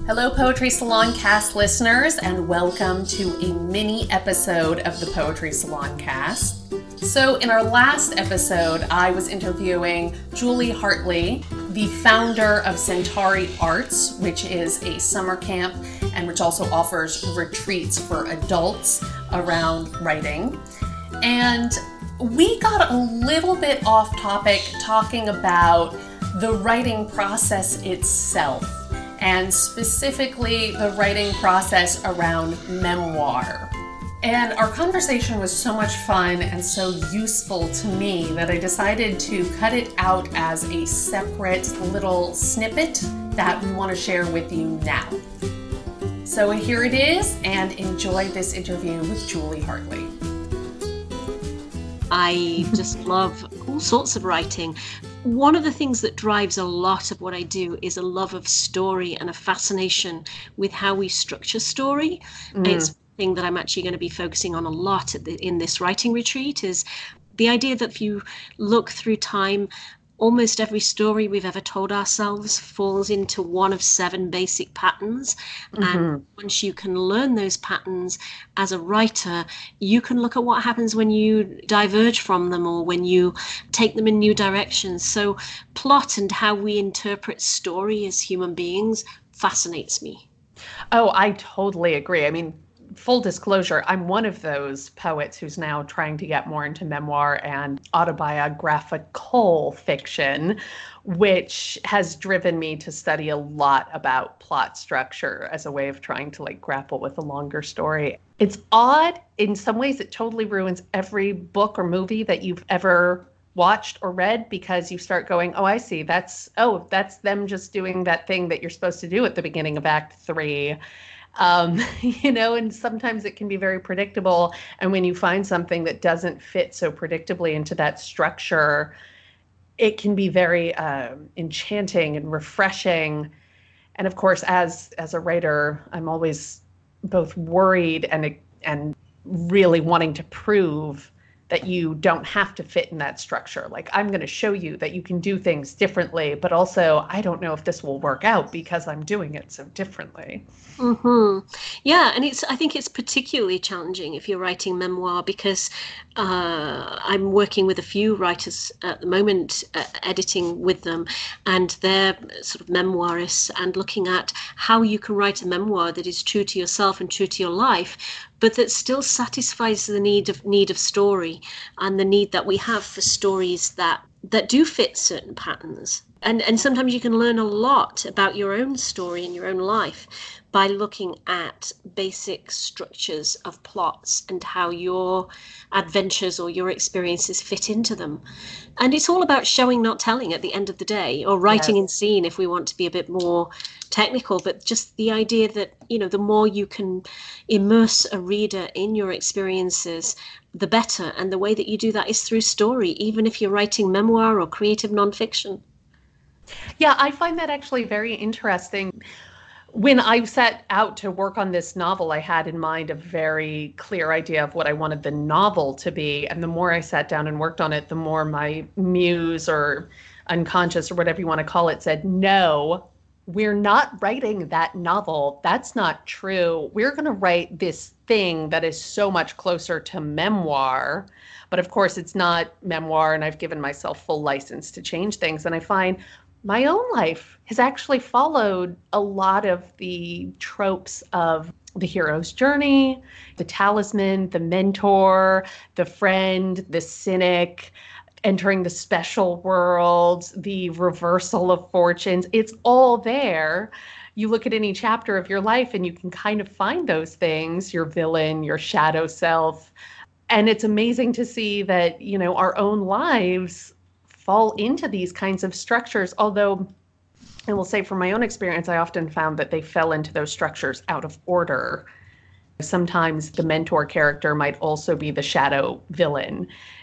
Hello, Poetry Salon Cast listeners, and welcome to a mini episode of the Poetry Salon Cast. So in our last episode, I was interviewing Julie Hartley, the founder of Centauri Arts, which is a summer camp and which also offers retreats for adults around writing. And we got a little bit off topic talking about the writing process itself, and specifically the writing process around memoir. And our conversation was so much fun and so useful to me that I decided to cut it out as a separate little snippet that we want to share with you now. So here it is, and enjoy this interview with Julie Hartley. I just love all sorts of writing. One of the things that drives a lot of what I do is a love of story and a fascination with how we structure story. It's thing that I'm actually going to be focusing on a lot in this writing retreat is the idea that if you look through time, almost every story we've ever told ourselves falls into one of 7 basic patterns. And once you can learn those patterns as a writer, you can look at what happens when you diverge from them or when you take them in new directions. So plot and how we interpret story as human beings fascinates me. Oh, I totally agree. I mean, full disclosure, I'm one of those poets who's now trying to get more into memoir and autobiographical fiction, which has driven me to study a lot about plot structure as a way of trying to grapple with a longer story. It's odd. In some ways, it totally ruins every book or movie that you've ever watched or read, because you start going, oh, I see. That's them just doing that thing that you're supposed to do at the beginning of Act 3. And sometimes it can be very predictable. And when you find something that doesn't fit so predictably into that structure, it can be very enchanting and refreshing. And of course, as a writer, I'm always both worried and really wanting to prove that you don't have to fit in that structure. I'm going to show you that you can do things differently, but also I don't know if this will work out because I'm doing it so differently. Yeah, and I think it's particularly challenging if you're writing memoir, because I'm working with a few writers at the moment, editing with them, and they're sort of memoirists, and looking at how you can write a memoir that is true to yourself and true to your life, but that still satisfies the need of story and the need that we have for stories that do fit certain patterns. And sometimes you can learn a lot about your own story and your own life by looking at basic structures of plots and how your adventures or your experiences fit into them. And it's all about showing, not telling at the end of the day, or writing in scene if we want to be a bit more technical, but just the idea that, the more you can immerse a reader in your experiences, the better. And the way that you do that is through story, even if you're writing memoir or creative nonfiction. Yeah, I find that actually very interesting. When I set out to work on this novel, I had in mind a very clear idea of what I wanted the novel to be. And the more I sat down and worked on it, the more my muse or unconscious or whatever you want to call it said, no, we're not writing that novel. That's not true. We're going to write this thing that is so much closer to memoir. But of course, it's not memoir, and I've given myself full license to change things. And I find my own life has actually followed a lot of the tropes of the hero's journey, the talisman, the mentor, the friend, the cynic, entering the special world, the reversal of fortunes. It's all there. You look at any chapter of your life and you can kind of find those things, your villain, your shadow self. And it's amazing to see that, our own lives fall into these kinds of structures, although I will say from my own experience, I often found that they fell into those structures out of order. Sometimes the mentor character might also be the shadow villain.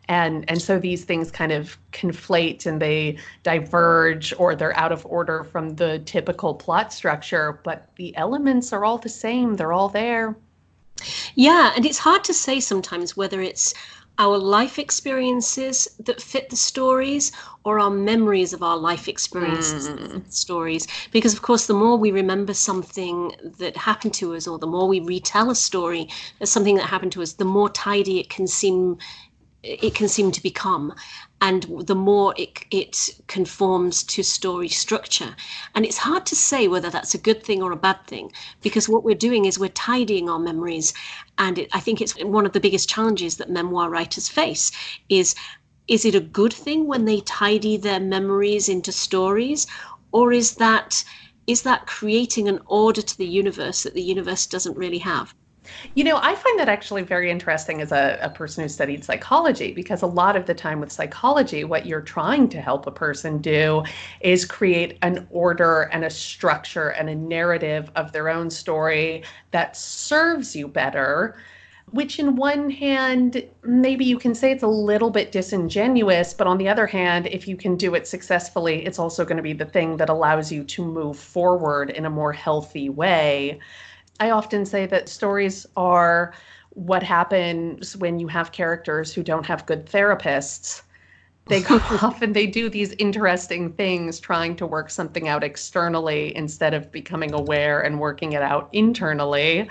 And so these things kind of conflate and they diverge, or they're out of order from the typical plot structure, but the elements are all the same. They're all there. Yeah, and it's hard to say sometimes whether it's our life experiences that fit the stories, or our memories of our life experiences that Mm. fit the stories? Because, of course, the more we remember something that happened to us, or the more we retell a story as something that happened to us, the more tidy it can seem to become, and the more it conforms to story structure. And it's hard to say whether that's a good thing or a bad thing, because what we're doing is we're tidying our memories. And I think it's one of the biggest challenges that memoir writers face is it a good thing when they tidy their memories into stories, or is that creating an order to the universe that the universe doesn't really have? I find that actually very interesting as a person who studied psychology, because a lot of the time with psychology, what you're trying to help a person do is create an order and a structure and a narrative of their own story that serves you better. Which, in one hand, maybe you can say it's a little bit disingenuous, but on the other hand, if you can do it successfully, it's also going to be the thing that allows you to move forward in a more healthy way. I often say that stories are what happens when you have characters who don't have good therapists. They go off and they do these interesting things trying to work something out externally instead of becoming aware and working it out internally.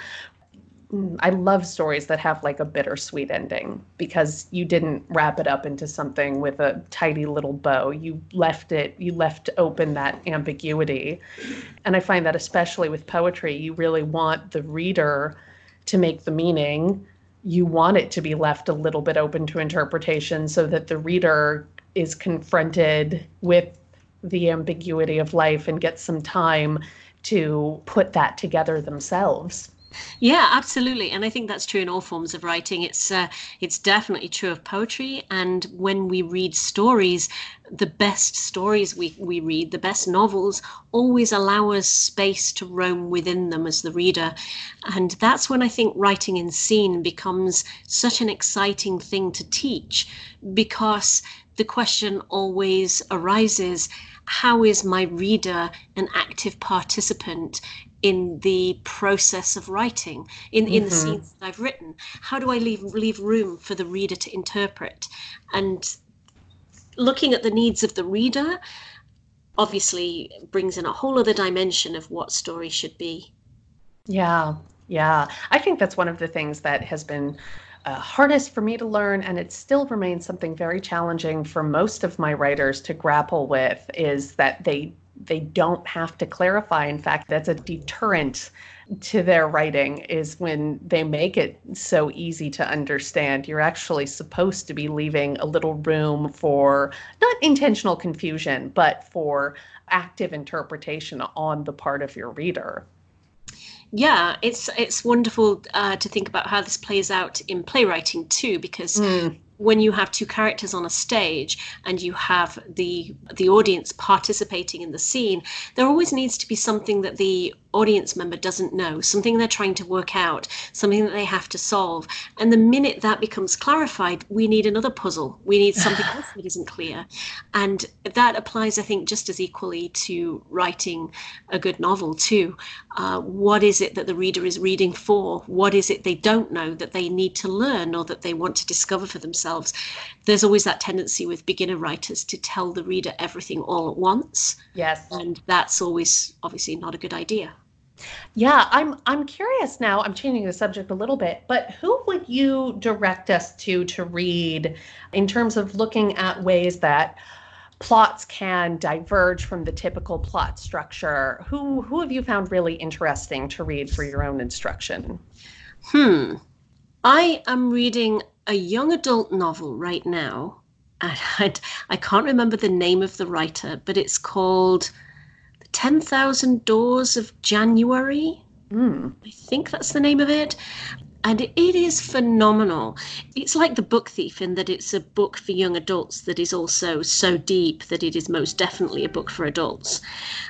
I love stories that have like a bittersweet ending because you didn't wrap it up into something with a tidy little bow. You left open that ambiguity. And I find that especially with poetry, you really want the reader to make the meaning. You want it to be left a little bit open to interpretation so that the reader is confronted with the ambiguity of life and gets some time to put that together themselves. Yeah, absolutely, and I think that's true in all forms of writing. It's definitely true of poetry, and when we read stories, the best stories we read, the best novels, always allow us space to roam within them as the reader, and that's when I think writing in scene becomes such an exciting thing to teach, because the question always arises: how is my reader an active participant in the process of writing, in the Mm-hmm. scenes that I've written? How do I leave room for the reader to interpret? And looking at the needs of the reader obviously brings in a whole other dimension of what story should be. Yeah, yeah. I think that's one of the things that has been hardest for me to learn, and it still remains something very challenging for most of my writers to grapple with, is that they don't have to clarify. In fact, that's a deterrent to their writing, is when they make it so easy to understand. You're actually supposed to be leaving a little room for not intentional confusion, but for active interpretation on the part of your reader. Yeah, it's wonderful to think about how this plays out in playwriting too, because Mm. when you have two characters on a stage and you have the audience participating in the scene, there always needs to be something that the audience member doesn't know, something they're trying to work out, something that they have to solve. And the minute that becomes clarified, we need another puzzle. We need something else that isn't clear. And that applies, I think, just as equally to writing a good novel too. What is it that the reader is reading for? What is it they don't know that they need to learn or that they want to discover for themselves? There's always that tendency with beginner writers to tell the reader everything all at once, Yes. and that's always obviously not a good idea. Yeah, I'm curious now. I'm changing the subject a little bit, but who would you direct us to read in terms of looking at ways that plots can diverge from the typical plot structure? Who have you found really interesting to read for your own instruction? Hmm. I am reading a young adult novel right now, and I can't remember the name of the writer, but it's called 10,000 Doors of January. Mm. I think that's the name of it. And it is phenomenal. It's like The Book Thief in that it's a book for young adults that is also so deep that it is most definitely a book for adults.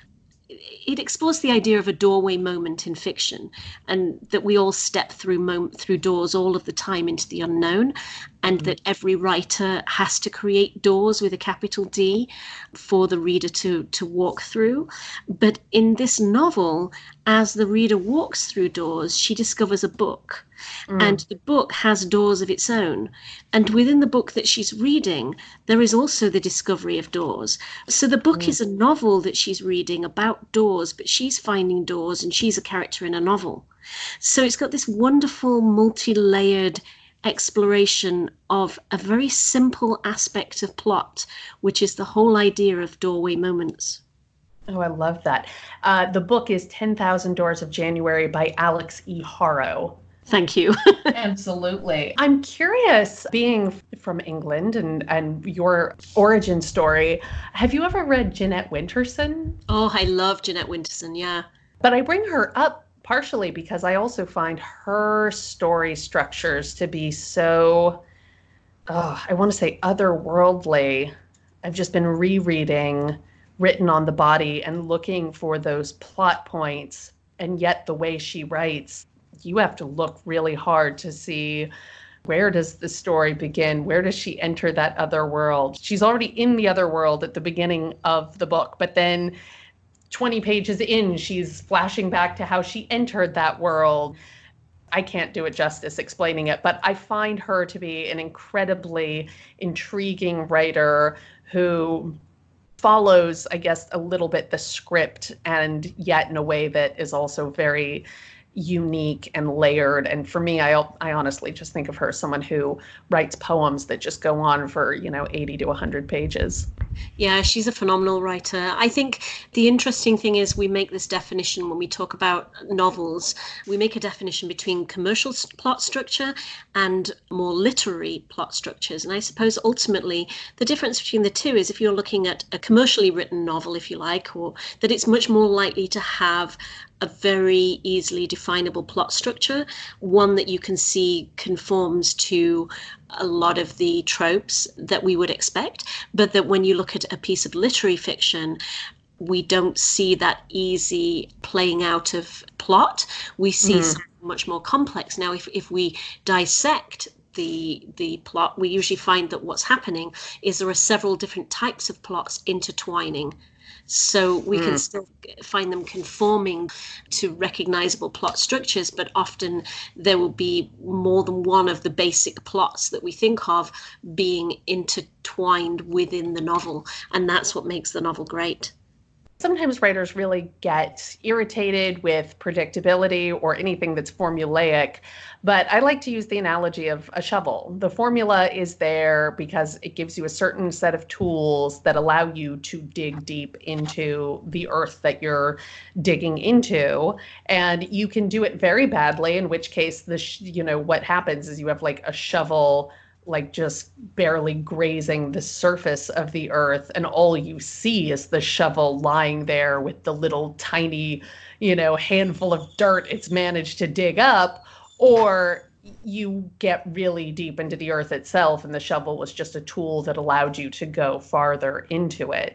It explores the idea of a doorway moment in fiction, and that we all step through doors all of the time into the unknown. and that every writer has to create doors with a capital D for the reader to walk through. But in this novel, as the reader walks through doors, she discovers a book. And the book has doors of its own. And within the book that she's reading, there is also the discovery of doors. So the book is a novel that she's reading about doors, but she's finding doors and she's a character in a novel. So it's got this wonderful multi-layered exploration of a very simple aspect of plot, which is the whole idea of doorway moments. Oh, I love that. The book is 10,000 Doors of January by Alex E. Harrow. Thank you. Absolutely. I'm curious, being from England and your origin story, have you ever read Jeanette Winterson? Oh, I love Jeanette Winterson, yeah. But I bring her up partially because I also find her story structures to be so, I want to say otherworldly. I've just been rereading Written on the Body and looking for those plot points. And yet the way she writes, you have to look really hard to see, where does the story begin? Where does she enter that other world? She's already in the other world at the beginning of the book, but then 20 pages in, she's flashing back to how she entered that world. I can't do it justice explaining it, but I find her to be an incredibly intriguing writer who follows, I guess, a little bit the script, and yet in a way that is also very unique and layered. And for me, I honestly just think of her as someone who writes poems that just go on for 80 to 100 pages. Yeah, she's a phenomenal writer. I think the interesting thing is we make this definition when we talk about novels. We make a definition between commercial plot structure and more literary plot structures. And I suppose ultimately the difference between the two is if you're looking at a commercially written novel, if you like, or that it's much more likely to have a very easily definable plot structure, one that you can see conforms to a lot of the tropes that we would expect, but that when you look at a piece of literary fiction, we don't see that easy playing out of plot. We see something much more complex. Now, if we dissect the plot, we usually find that what's happening is there are several different types of plots intertwining. So we can still find them conforming to recognizable plot structures, but often there will be more than one of the basic plots that we think of being intertwined within the novel. And that's what makes the novel great. Sometimes writers really get irritated with predictability or anything that's formulaic, but I like to use the analogy of a shovel. The formula is there because it gives you a certain set of tools that allow you to dig deep into the earth that you're digging into, and you can do it very badly, in which case what happens is you have like a shovel like just barely grazing the surface of the earth, and all you see is the shovel lying there with the little tiny, handful of dirt it's managed to dig up. Or you get really deep into the earth itself, and the shovel was just a tool that allowed you to go farther into it.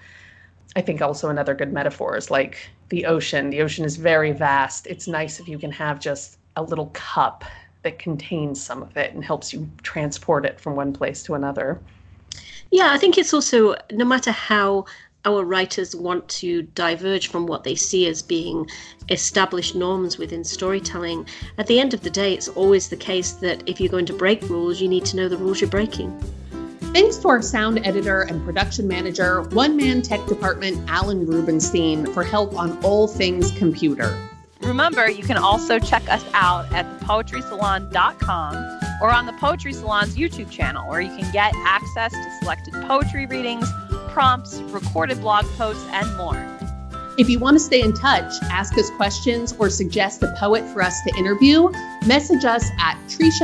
I think also another good metaphor is like the ocean. The ocean is very vast. It's nice if you can have just a little cup that contains some of it and helps you transport it from one place to another. Yeah, I think it's also, no matter how our writers want to diverge from what they see as being established norms within storytelling, at the end of the day, it's always the case that if you're going to break rules, you need to know the rules you're breaking. Thanks to our sound editor and production manager, one-man tech department, Alan Rubenstein, for help on all things computer. Remember, you can also check us out at thepoetrysalon.com or on the Poetry Salon's YouTube channel, where you can get access to selected poetry readings, prompts, recorded blog posts, and more. If you want to stay in touch, ask us questions, or suggest a poet for us to interview, message us at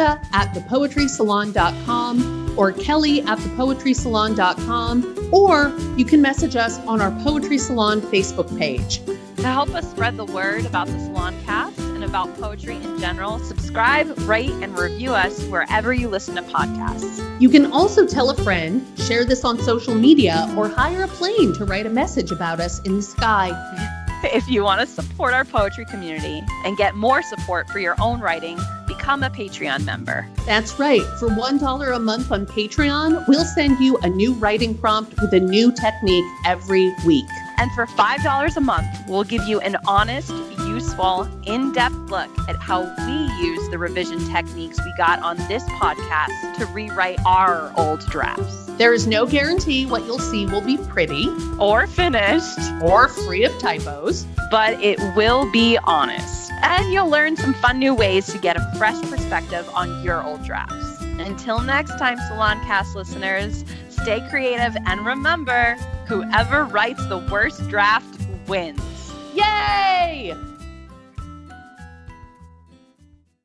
Trisha@thepoetrysalon.com or Kelly@thepoetrysalon.com, or you can message us on our Poetry Salon Facebook page. To help us spread the word about the Salon Cast and about poetry in general, subscribe, rate, and review us wherever you listen to podcasts. You can also tell a friend, share this on social media, or hire a plane to write a message about us in the sky. If you want to support our poetry community and get more support for your own writing, become become a Patreon member. That's right. For $1 a month on Patreon, we'll send you a new writing prompt with a new technique every week. And for $5 a month, we'll give you an honest, useful, in-depth look at how we use the revision techniques we got on this podcast to rewrite our old drafts. There is no guarantee what you'll see will be pretty Or finished. or free of typos. But it will be honest. And you'll learn some fun new ways to get a fresh perspective on your old drafts. Until next time, Saloncast listeners, stay creative and remember, whoever writes the worst draft wins. Yay!